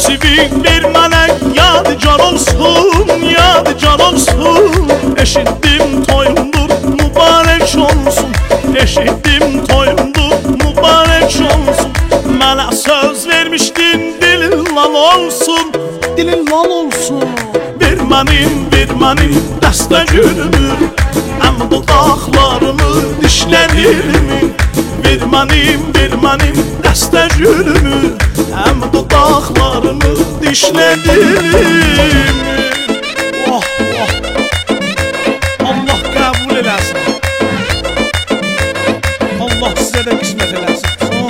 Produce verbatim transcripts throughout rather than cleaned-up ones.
Nasibin bir mənə yadigar olsun, yadigar olsun. Eşitdim toyundur, mübarək olsun. Eşitdim toyundur, mübarək olsun. Mənə söz vermişdin, dilin lal olsun, dilin lal olsun. Bir mənim, bir mənim dəstə gülümü, həm dodaqlarımı dişlədirmi? Bir mənim, bir mənim dəstə gülümü, həm dodaqlarımı dişlədirmi? Oh, oh. Allah qəbul eləsin. Allah sizə də qismət eləsin.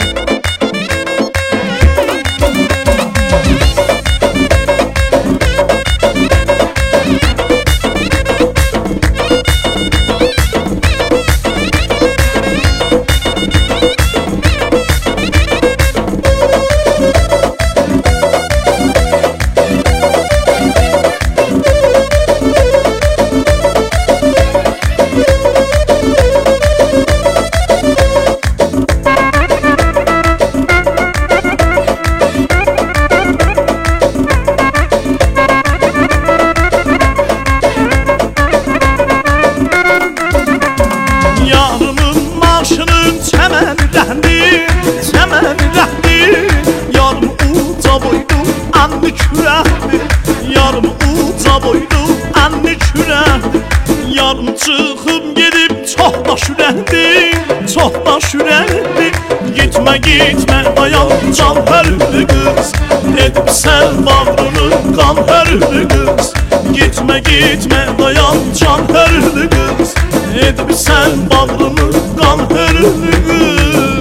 Yarım çıxıb gedib çox baş ürəkdir, çox baş ürəkdir. Gitmə, gitmə, dayan can hərli qız, edib sən bağrını qan hərli qız. Gitmə, gitmə, dayan can hərli qız, edib sən bağrını qan hərli qız.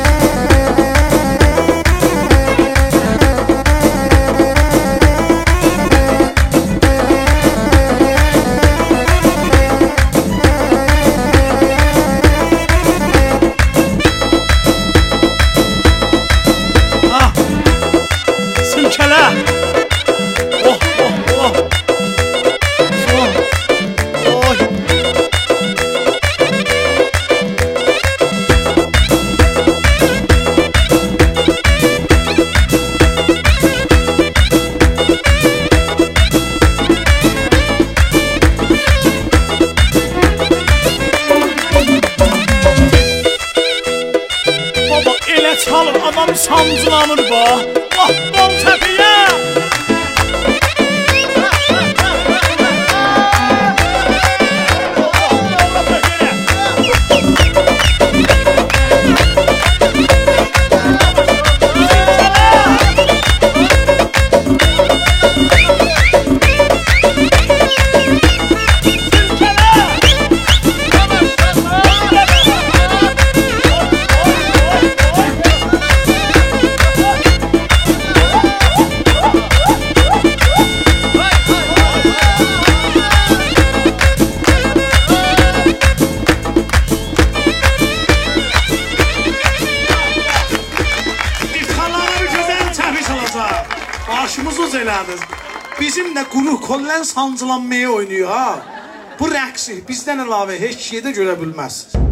Çalır adam sancılanır ba. Vah bol təpiyə. Başımız uz elədiniz. Bizim də quru kollen sancılanmaya oynuyor ha. Bu rəqsi bizdən əlavə heç şeydə görə bilməzsiniz.